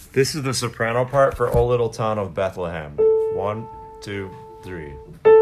This is the soprano part for O Little Town of Bethlehem. 1, 2, 3.